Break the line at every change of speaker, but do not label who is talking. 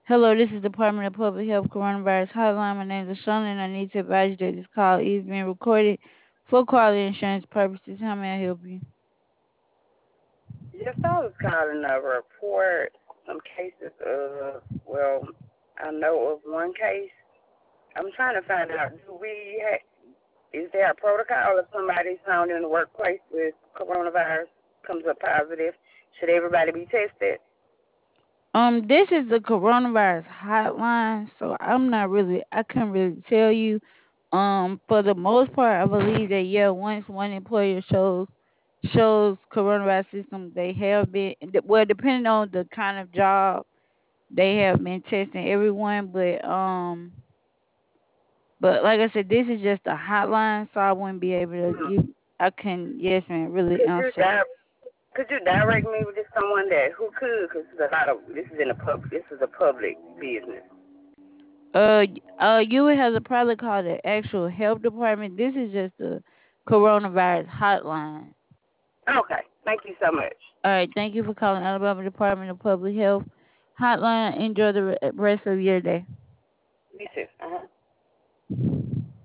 Hello, this is Department of Public Health Coronavirus Hotline. My name is Shauna, and I need to advise you that this call is being recorded for quality insurance purposes. How may I help you?
Yes, I was calling a report some cases of, well, I know of one case. I'm trying to find out, is there a protocol if somebody's found in the workplace with coronavirus comes up positive? Should everybody be tested?
This is the coronavirus hotline, so I couldn't really tell you. For the most part, I believe that yeah, once one employer shows coronavirus system, they have been well, depending on the kind of job, they have been testing everyone, but like I said, this is just a hotline, so I wouldn't be able to
Mhm.
give. I can yes, man, really
Could you
answer.
di- could you direct me with someone that who could? Because this is in the pub. This is a public business.
You would have to probably call the actual health department. This is just the coronavirus hotline.
Okay, thank you so much.
All right, thank you for calling Alabama Department of Public Health hotline. Enjoy the rest of your day.
You too. Uh-huh.